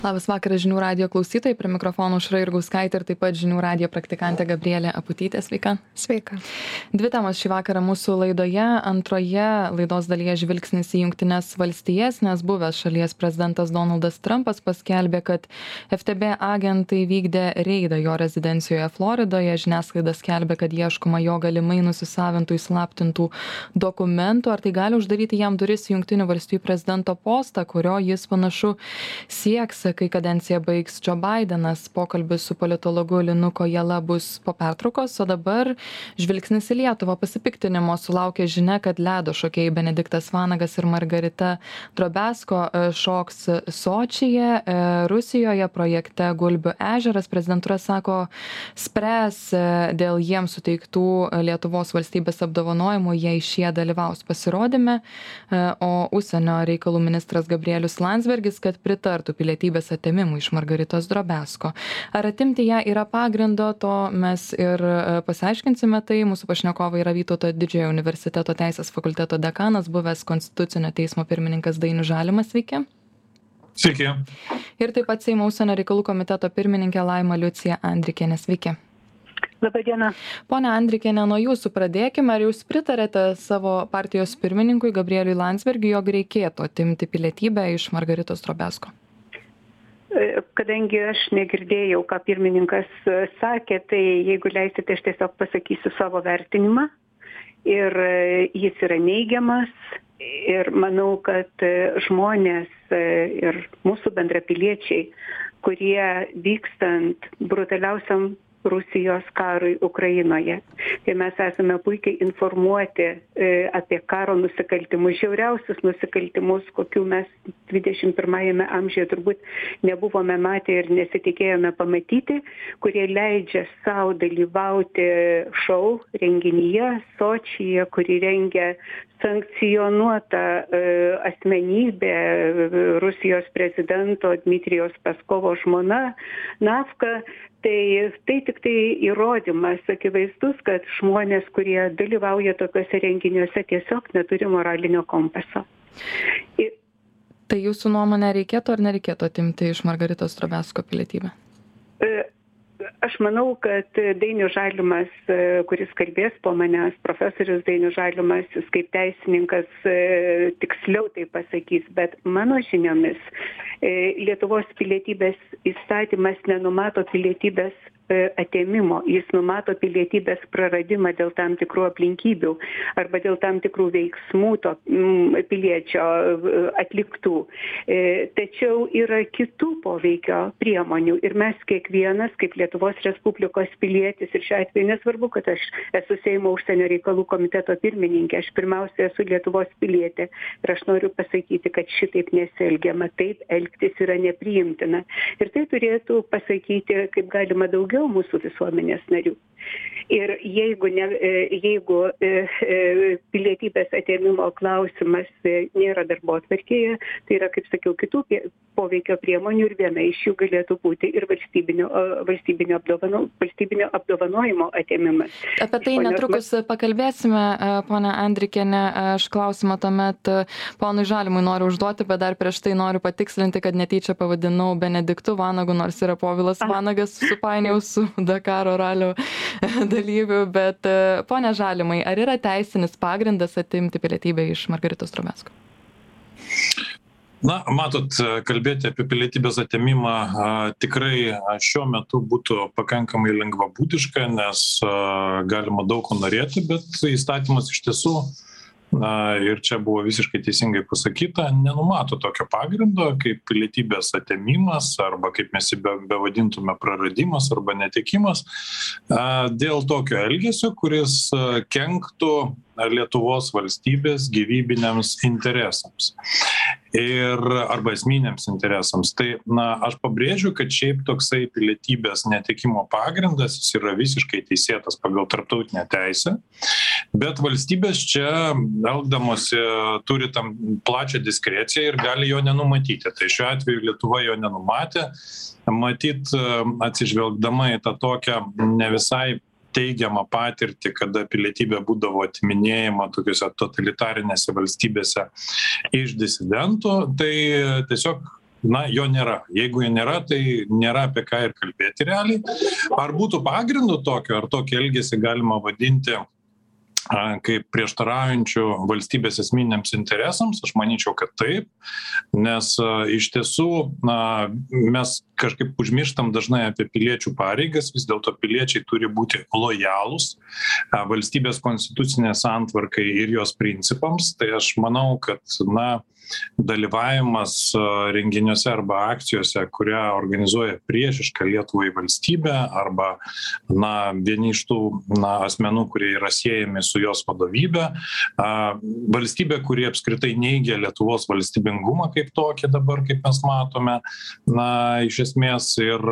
Labas vakaras žinių radijo klausytojai, prie mikrofono Aušra Jurgauskaitė ir taip pat žinių radijo praktikantė Gabrielė Aputytė. Sveika. Sveika. Dvi temos šį vakarą mūsų laidoje. Antroje laidos dalyje žvilgsnis į Jungtines valstijas, nes buvęs šalies prezidentas Donaldas Trumpas paskelbė, kad FTB agentai vykdė reidą jo rezidencijoje Floridoje. Žiniasklaida skelbė, kad ieškoma jo galimai nusisavintų įslaptintų dokumentų. Ar tai gali uždaryti jam duris į Jungtinių valstijų prezidento postą, kurio jis panašu sieks, kai kadenciją baigs Joe Bidenas. Pokalbis su politologu Linu Kojala bus po pertraukos, o dabar žvilgsnis į Lietuvą. Pasipiktinimo sulaukė žinia, kad ledo šokėjai Benediktas Vanagas ir Margarita Drobesko šoks Sočyje, Rusijoje, projekte Gulbių ežeras. Prezidentūra sako, spręs dėl jiems suteiktų Lietuvos valstybės apdovanojimų, jei šie dalyvaus pasirodyme, o užsienio reikalų ministras Gabrielius Landsbergis, kad pritartų pilietybės atėmimui iš Margaritos Drobesko. Ar atimti ją yra pagrindo, to mes ir pasiaiškinsime. Tai mūsų pašnekovai yra Vytauto Didžiojo universiteto teisės fakulteto dekanas, buvęs Konstitucinio teismo pirmininkas Dainius Žalimas. Sveiki. Sveiki. Ir taip pat Seimo užsienio reikalų komiteto pirmininkė Laima Liucija Andrikienė. Sveiki. Labadiena. Pone Andrikienė, nuo jūsų pradėkime. Ar jūs pritarėte savo partijos pirmininkui Gabrieliui Landsbergiui, jog reikėtų atimti pilietybę iš Margaritos Drobesko? Kadangi aš negirdėjau, ką pirmininkas sakė, tai jeigu leisite, aš tiesiog pasakysiu savo vertinimą. Ir jis yra neigiamas. Ir manau, kad žmonės ir mūsų bendrapiliečiai, kurie vykstant brutaliausiam Rusijos karui Ukrainoje, kai mes esame puikiai informuoti apie karo nusikaltimus, žiauriausius nusikaltimus, kokių mes 21 amžiuje turbūt nebuvome matę ir nesitikėjome pamatyti, kurie leidžia savo dalyvauti šou renginyje Sočyje, kurį rengia sankcionuota asmenybė Rusijos prezidento Dmitrijaus Peskovo žmona Nafka. Tai tik tai įrodymas akivaizdus, kad žmonės, kurie dalyvauja tokiuose renginiuose, tiesiog neturi moralinio kompaso. Tai jūsų nuomonė, reikėtų ar nereikėtų atimti iš Margaritos Drobesko pilietybę? Aš manau, kad Dainius Žalimas, kuris kalbės po manęs, profesorius Dainius Žalimas, jis kaip teisininkas tiksliau tai pasakys, bet mano žiniomis Lietuvos pilietybės įstatymas nenumato pilietybės atėmimo, jis numato pilietybės praradimą dėl tam tikrų aplinkybių arba dėl tam tikrų veiksmų to piliečio atliktų. Tačiau yra kitų poveikio priemonių ir mes kiekvienas, kaip Lietuvos Respublikos pilietis, ir šiuo atveju nesvarbu, kad aš esu Seimo užsienio reikalų komiteto pirmininkė, aš pirmiausia esu Lietuvos pilietė ir aš noriu pasakyti, kad šitaip nesielgiama, taip elgtis yra nepriimtina. Ir tai turėtų pasakyti, kaip galima daugiau mūsų visuomenės narių. Ir jeigu pilietybės atėmimo klausimas nėra darbotvarkėje, tai yra, kaip sakiau, kitų poveikio priemonių ir viena iš jų galėtų būti ir valstybinio apdovanojimo atėmimas. Apie tai netrukus pakalbėsime, ponia Andrikienė. Aš klausimą tuomet ponui Žalimui noriu užduoti, bet dar prieš tai noriu patikslinti, kad netyčia pavadinau Benediktu Vanagu, nors yra Povilas Vanagas, supainiau su Dakaro ralio dalyvių, bet ponia Žalimai, ar yra teisinis pagrindas atimti pilietybę iš Margaritos Drobesko? Na, matot, kalbėti apie pilietybės atėmimą tikrai šiuo metu būtų pakankamai lengvabūdiška, nes galima daug ko norėti, bet įstatymas iš tiesų, ir čia buvo visiškai teisingai pasakyta, nenumato tokio pagrindo kaip pilietybės atėmimas arba kaip mes jį bevadintume praradimas arba netekimas dėl tokio elgesio, kuris kenktų Lietuvos valstybės gyvybiniams interesams arba esminiams interesams. Tai, aš pabrėžiu, kad šiaip toksai pilietybės netekimo pagrindas jis yra visiškai teisėtas pagal tarptautinę teisę, bet valstybės čia elgdamosi turi tam plačią diskreciją ir gali jo nenumatyti. Tai šiuo atveju Lietuva jo nenumatė, matyt, atsižvelgdama į tą tokią ne visai teigiamą patirtį, kada pilietybė būdavo atiminėjama tokiuose totalitarinėse valstybėse iš disidentų, tai tiesiog na, jo nėra. Jeigu jo nėra, tai nėra apie ką ir kalbėti realiai. Ar būtų pagrindų tokio, ar tokį elgesį galima vadinti kaip prieštaraujančių valstybės esminiams interesams? Aš manyčiau, kad taip, nes iš tiesų mes kažkaip užmirštam dažnai apie piliečių pareigas, vis dėlto piliečiai turi būti lojalūs valstybės konstitucinė santvarkai ir jos principams. Tai aš manau, kad dalyvavimas renginiuose arba akcijose, kurią organizuoja priešišką Lietuvai valstybę arba vieni iš tų asmenų, kurie yra siejami su jos vadovybė, valstybė, kurie apskritai neigia Lietuvos valstybingumą kaip tokį dabar, kaip mes matome, iš esmės ir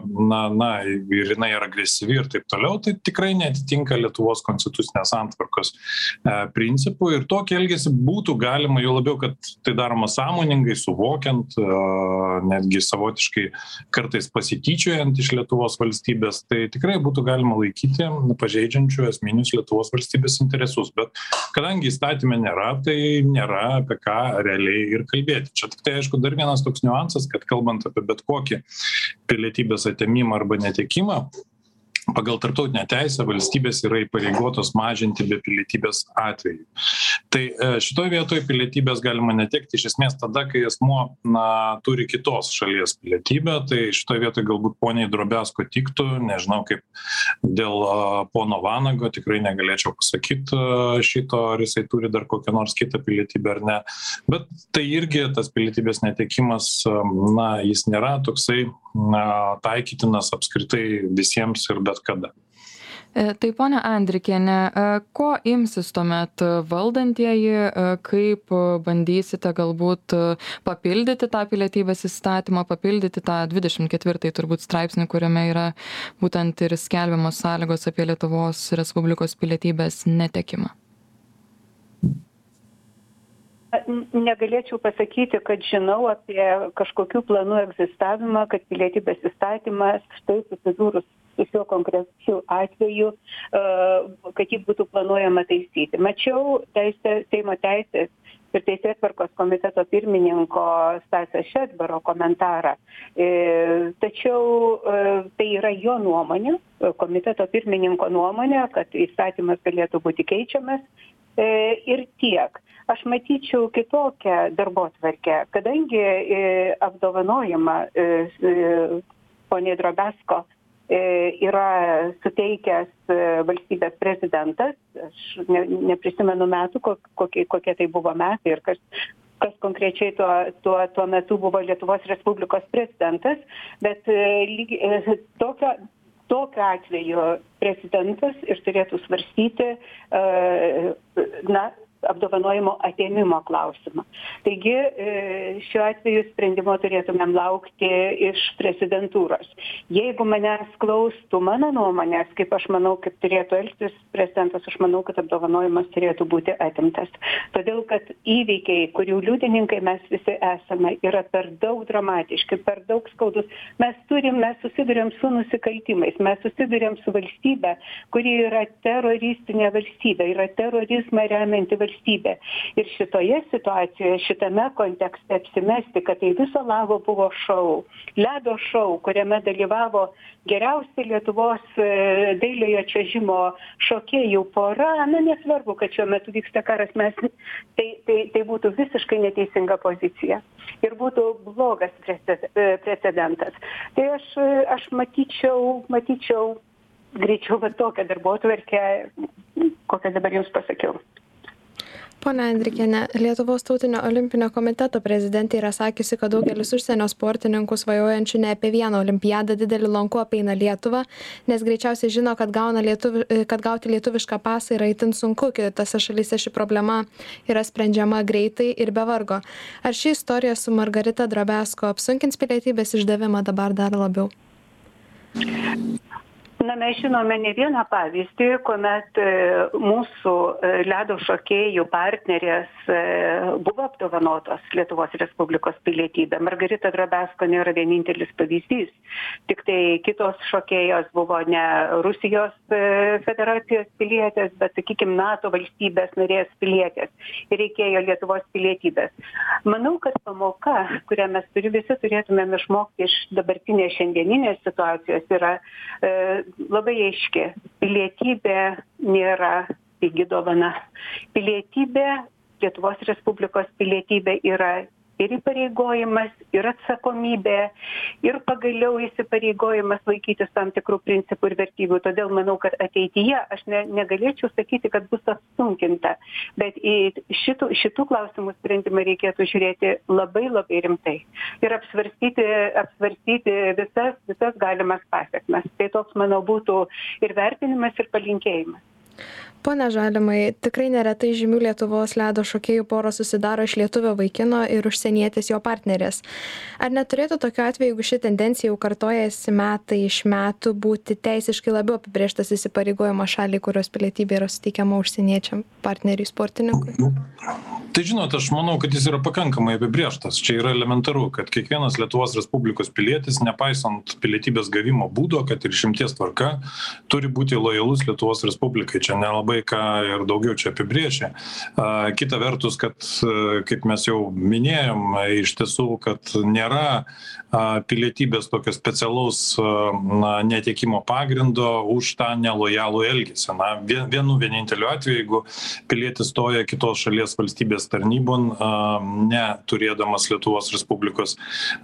jinai yra agresyvi ir taip toliau, tai tikrai neatitinka Lietuvos konstitucinės santvarkos principų ir tokį elgesį būtų galima, jau labiau, kad tai daroma sąmoningai, suvokiant, netgi savotiškai kartais pasityčiojant iš Lietuvos valstybės, tai tikrai būtų galima laikyti pažeidžiančių esminius Lietuvos valstybės interesus. Bet kadangi įstatymė nėra, tai nėra apie ką realiai ir kalbėti. Čia tik tai, aišku, dar vienas toks niuansas, kad kalbant apie bet kokį pilietybės atėmimą arba netekimą, pagal tarptautinę teisę valstybės yra įpareigotos mažinti be pilietybės atveju. Tai šitoje vietoje pilietybės galima netekti iš esmės tada, kai asmuo turi kitos šalies pilietybę. Tai šitoje vietoje galbūt poniai Drobesko tiktų, nežinau kaip dėl pono Vanago, tikrai negalėčiau pasakyti šito, ar jisai turi dar kokią nors kitą pilietybę ar ne. Bet tai irgi tas pilietybės netekimas, jis nėra toksai taikytinas apskritai visiems ir bet kada. Tai ponia Andrikiene, ko imsis tuomet valdantieji, kaip bandysite galbūt papildyti tą pilietybės įstatymą, papildyti tą 24 turbūt straipsnį, kuriame yra būtent ir skelbiamos sąlygos apie Lietuvos Respublikos pilietybės netekimą? Negalėčiau pasakyti, kad žinau apie kažkokių planų egzistavimą, kad pilietybės įstatymas štai susidūrus su šiuo konkrečiu atveju, kad jį būtų planuojama taisyti. Mačiau Seimo teisės ir teisėtvarkos komiteto pirmininko Stasio Šedbaro komentarą. Tačiau tai yra jo nuomonė, komiteto pirmininko nuomonė, kad įstatymas galėtų būti keičiamas ir tiek. Aš matyčiau kitokią darbotvarkę, kadangi apdovanojimą poniai Drobesko yra suteikęs valstybės prezidentas. Aš neprisimenu metų, kokie tai buvo metai ir kas konkrečiai tuo metu buvo Lietuvos Respublikos prezidentas, bet tokiu atveju prezidentas ir turėtų svarstyti apdovanojimo atėmimo klausimą. Taigi šiuo atveju sprendimo turėtumėm laukti iš prezidentūros. Jeigu manęs klaustų mano nuomonės, kaip aš manau, kaip turėtų elgtis prezidentas, aš manau, kad apdovanojimas turėtų būti atimtas. Todėl, kad įvykiai, kurių liudininkai mes visi esame, yra per daug dramatiški, per daug skaudus. Mes susiduriam su nusikaltimais, mes susiduriam su valstybe, kuri yra teroristinė valstybė, yra terorizmą remianti valstybė. Ir šitoje situacijoje, šitame kontekste apsimesti, kad tai viso labo buvo šou, ledo šou, kuriame dalyvavo geriausia Lietuvos dailiojo čiuožimo šokėjų pora, nesvarbu, kad šiuo metu vyksta karas, tai būtų visiškai neteisinga pozicija ir būtų blogas precedentas. Tai aš matyčiau greičiau tokią darbotvarkę, kokią dabar jums pasakiau. Pone Andrikiene, Lietuvos tautinio olimpinio komiteto prezidentė yra sakiusi, kad daugelis užsienio sportininkų svajojančių ne apie vieną olimpiadą didelį lanku apeina Lietuvą, nes greičiausiai žino, kad gauti lietuvišką pasą yra itin sunku, kitose šalyse ši problema yra sprendžiama greitai ir be vargo. Ar ši istorija su Margarita Drobesko apsunkins pilietybės išdavimą dabar dar labiau? Na, mes žinome ne vieną pavyzdį, kuomet mūsų ledo šokėjų partnerės buvo apdovanotos Lietuvos Respublikos pilietybę. Margarita Drobesko nėra vienintelis pavyzdys. Tik tai kitos šokėjos buvo ne Rusijos federacijos pilietės, bet, sakykime, NATO valstybės narės pilietės. Ir reikėjo Lietuvos pilietybės. Manau, kad pamoka, kurią mes visi turėtumėm išmokti iš dabartinės šiandieninės situacijos, yra labai aiški. Pilietybė nėra pigi dovana. Pilietybė, Lietuvos Respublikos pilietybė yra ir įpareigojimas, ir atsakomybė, ir pagaliau įsipareigojimas laikytis tam tikrų principų ir vertybių. Todėl manau, kad ateityje aš negalėčiau sakyti, kad bus apsunkinta, bet į šitų klausimų sprendimą reikėtų žiūrėti labai rimtai ir apsvarstyti visas galimas pasekmes. Tai toks, manau, būtų ir vertinimas, ir palinkėjimas. Pone Žalimai, tikrai neretai žymių Lietuvos ledo šokėjų poros susidaro iš lietuvio vaikino ir užsienietės jo partnerės. Ar neturėtų tokiu atveju, jeigu ši tendencija jau kartojasi metai iš metų, būti teisiškai labiau apibrėžtas įsipareigojimas šaliai, kurios pilietybė yra suteikiama užsieniečiam partneriui sportininkui? Tai žinot, aš manau, kad jis yra pakankamai apibrėžtas. Čia yra elementaru, kad kiekvienas Lietuvos Respublikos pilietis, nepaisant pilietybės gavimo būdo, kad ir išimties tvarka, turi būti lojalus Lietuvos Respublikai. Čia nelabai ką ir daugiau čia apibrėžia. Kita vertus, kad, kaip mes jau minėjom, iš tiesų, kad nėra pilietybės tokio specialaus netekimo pagrindo už tą nelojalų elgesį. Vienu vieninteliu atveju, jeigu pilietis stoja kitos šalies valstybės tarnybon, neturėdamas Lietuvos Respublikos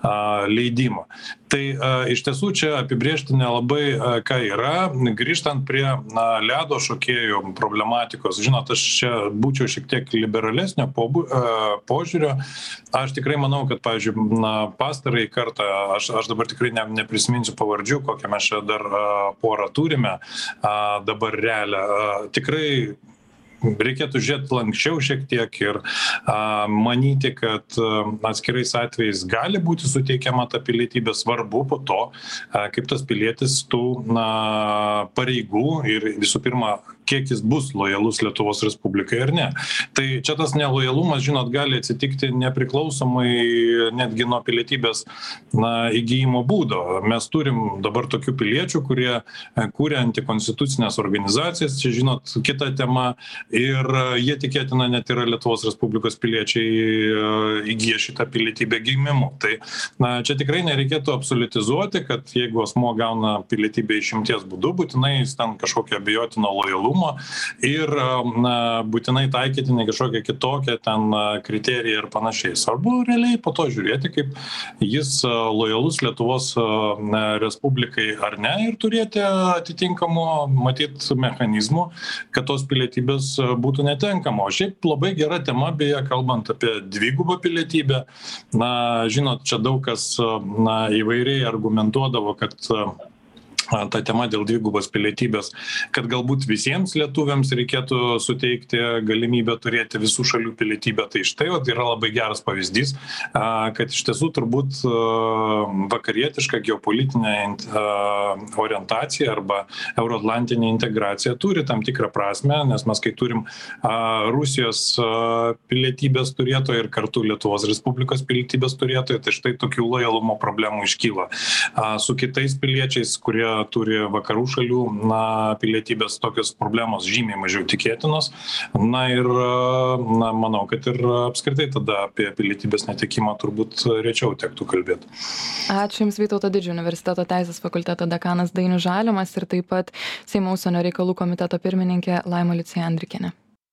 leidimo. Tai iš tiesų čia apibrėžti nelabai ką yra. Grįžtant prie ledo šokėjų problematikos, žinot, aš čia būčiau šiek tiek liberalesnio požiūrio. Aš tikrai manau, kad, pavyzdžiui, pastarąjį kartą, aš dabar tikrai neprisiminsiu pavardžių, kokią mes čia dar porą turime dabar realią. Tikrai reikėtų žiūrėti lankščiau šiek tiek ir manyti, kad atskirais atvejais gali būti suteikiama ta pilietybė, svarbu po to, kaip tas pilietis tų pareigų ir visų pirma, kiek jis bus lojalus Lietuvos Respublikai ar ne. Tai čia tas nelojalumas, žinot, gali atsitikti nepriklausomai netgi nuo pilietybės įgyjimo būdo. Mes turim dabar tokių piliečių, kurie kūrė antikonstitucinės organizacijas, čia, žinot, kita tema, ir jie tikėtina net yra Lietuvos Respublikos piliečiai įgyja šitą pilietybę gimimu. Tai čia tikrai nereikėtų absoliutizuoti, kad jeigu asmuo gauna pilietybę išimties būdu, būtinai jis ten kažkokią abejotino lojalumą ir būtinai taikyti ne kažkokią kitokią ten kriteriją ir panašiai. Svarbu realiai po to žiūrėti, kaip jis lojalus Lietuvos Respublikai ar ne ir turėti atitinkamų, matyt, mechanizmų, kad tos pilietybės būtų netenkama. O šiaip labai gera tema, beje, kalbant apie dvigubą pilietybę. Žinot, čia daug kas įvairiai argumentuodavo, kad ta tema dėl dvigubos pilietybės, kad galbūt visiems lietuviams reikėtų suteikti galimybę turėti visų šalių pilietybę. Tai štai yra labai geras pavyzdys, kad iš tiesų turbūt vakarietiška geopolitinė orientacija arba euroatlantinė integracija turi tam tikrą prasme, nes mes kai turim Rusijos pilietybės turėtoją ir kartu Lietuvos Respublikos pilietybės turėtoją, tai štai tokių lojalumo problemų iškyla. Su kitais piliečiais, kurie turi vakarų šalių pilietybės, tokios problemos žymiai mažiau tikėtinos. Ir manau, kad ir apskritai tada apie pilietybės netekimą turbūt rečiau tektų kalbėti. Ačiū Jums, Vytauto Didžiojo universiteto teisės fakulteto dekanas Dainius Žalimas ir taip pat Seimo užsienio reikalų komiteto pirmininkė Laima Liucija Andrikienė.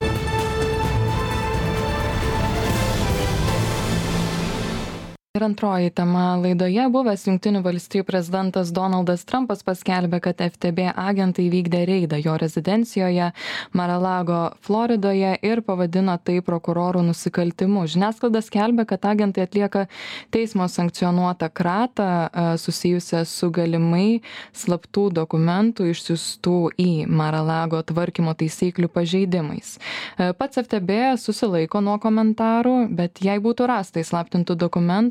Ir antroji tema laidoje. Buvęs Jungtinių valstijų prezidentas Donaldas Trumpas paskelbė, kad FTB agentai vykdė reidą jo rezidencijoje Mar-a-Lago, Floridoje ir pavadino tai prokurorų nusikaltimu. Žiniasklaida skelbia, kad agentai atlieka teismo sankcionuotą kratą susijusią su galimai slaptų dokumentų išsiųstų į Mar-a-Lago tvarkymo taisyklių pažeidimais. Pats FTB susilaiko nuo komentarų, bet jei būtų rasta įslaptintų dokumentų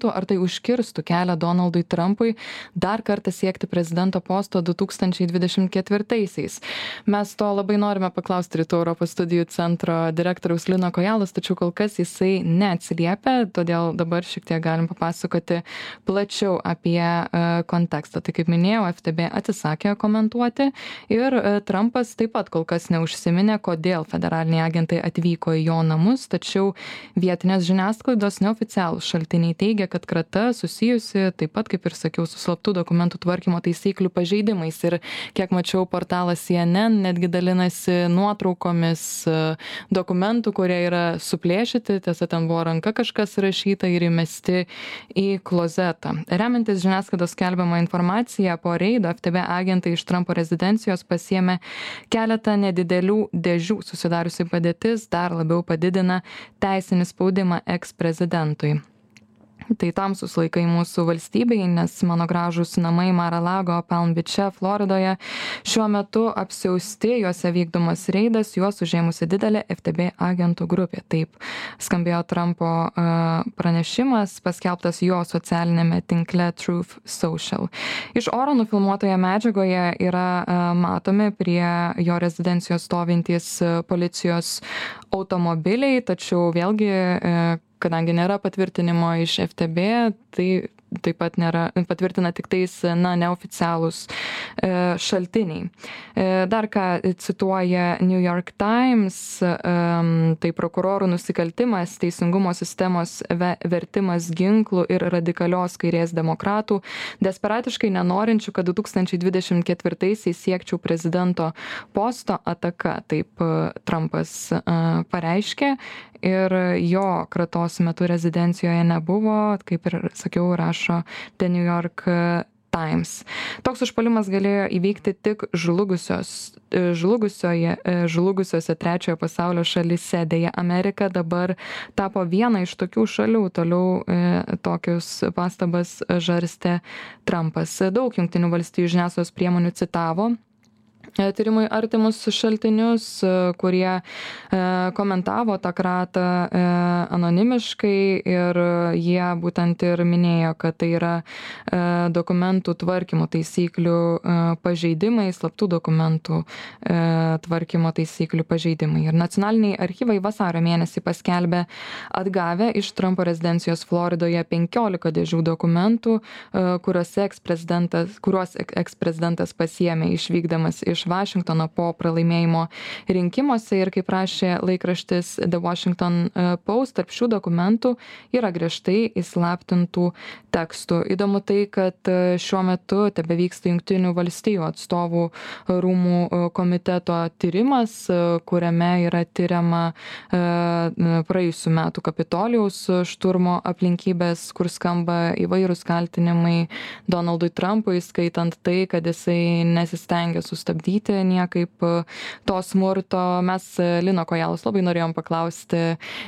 būtų, ar tai užkirstų kelią Donaldui Trumpui dar kartą siekti prezidento posto 2024-aisiais. Mes to labai norime paklausti Rytų Europos studijų centro direktoriaus Lino Kojalos, tačiau kol kas jisai neatsiliepia, todėl dabar šiek tiek galim papasakoti plačiau apie kontekstą. Tai kaip minėjau, FTB atsisakė komentuoti ir Trumpas taip pat kol kas neužsiminė, kodėl federaliniai agentai atvyko į jo namus, tačiau vietinės žiniasklaidos neoficialūs šaltiniai teigia, kad krata susijusi taip pat, kaip ir sakiau, su slaptų dokumentų tvarkymo taisyklių pažeidimais. Ir kiek mačiau, portalas CNN netgi dalinasi nuotraukomis dokumentų, kurie yra suplėšyti, tiesa, ten buvo ranka kažkas rašyta ir įmesti į klozetą. Remiantis žiniasklaidos skelbiamą informaciją, po reido FTB agentai iš Trumpo rezidencijos pasiėmė keletą nedidelių dėžių. Susidariusi padėtis dar labiau padidina teisinį spaudimą eksprezidentui. Tai tamsus laikai mūsų valstybei, nes mano gražūs namai Mar-a-Lago, Palm Beach'e, Floridoje šiuo metu apsiausti, juose vykdomas reidas, juos užėmusi didelė FTB agentų grupė. Taip skambėjo Trumpo pranešimas, paskelbtas jo socialinėme tinkle Truth Social. Iš oro nufilmuotoje medžiagoje yra matomi prie jo rezidencijos stovintys policijos automobiliai, tačiau vėlgi kadangi nėra patvirtinimo iš FTB, tai taip pat nėra, patvirtina tik tais neoficialūs šaltiniai. Dar ką cituoja New York Times, tai prokurorų nusikaltimas, teisingumo sistemos vertimas ginklų ir radikalios kairės demokratų, desperatiškai nenorinčių, kad 2024-aisiais siekčiau prezidento posto ataka, taip Trumpas pareiškė. Ir jo kratos metu rezidencijoje nebuvo, kaip ir sakiau, rašo The New York Times. Toks užpuolimas galėjo įvykti tik žlugusiose trečiojo pasaulio šalyse. Deja, Amerika dabar tapo viena iš tokių šalių. Toliau tokius pastabas žarstė Trumpas. Daug Jungtinių valstijų žiniasklaidos priemonių citavo tyrimui artimus šaltinius, kurie komentavo tą kratą anonimiškai ir jie būtent ir minėjo, kad tai yra dokumentų tvarkymo taisyklių pažeidimai, slaptų dokumentų tvarkymo taisyklių pažeidimai. Ir nacionaliniai archyvai vasario mėnesį paskelbė atgavę iš Trumpo rezidencijos Floridoje 15 dėžių dokumentų, kuriuos eksprezidentas pasiėmė išvykdamas iš Vašingtono po pralaimėjimo rinkimuose. Ir kaip rašė laikraštis The Washington Post, tarp šių dokumentų yra griežtai įslaptintų tekstų. Įdomu tai, kad šiuo metu tebevyksta Jungtinių valstijų atstovų rūmų komiteto tyrimas, kuriame yra tyriama praėjusių metų Kapitolijaus šturmo aplinkybės, kur skamba įvairūs kaltinimai Donaldui Trumpui, skaitant tai, kad jisai nesistengia sustabdyti niekaip to smurto. Mes Lino Kojalos labai norėjom paklausti,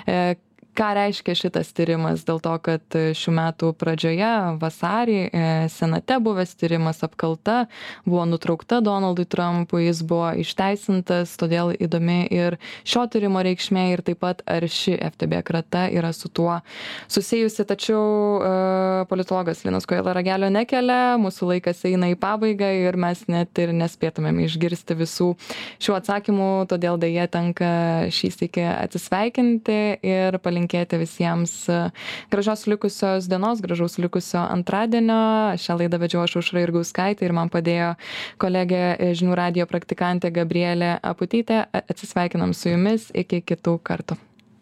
ką reiškia šitas tyrimas, dėl to, kad šių metų pradžioje, vasarį, senate buvęs tyrimas, apkalta buvo nutraukta Donaldui Trumpui, jis buvo išteisintas, todėl įdomi ir šio tyrimo reikšmė ir taip pat ar ši FTB krata yra su tuo susijusi. Tačiau politologas Linas Kojala ragelio nekelia, mūsų laikas eina į pabaigą ir mes net ir nespėtumėm išgirsti visų šių atsakymų, todėl deja tenka šį sykį atsisveikinti ir palinkėti visiems gražios likusios dienos, gražaus likusio antradienio. Šią laidą vedžiau aš Aušra Jurgauskaitė ir man padėjo kolegė žinių radijo praktikantė Gabrielė Aputytė. Atsisveikinam su jumis, iki kitų kartų.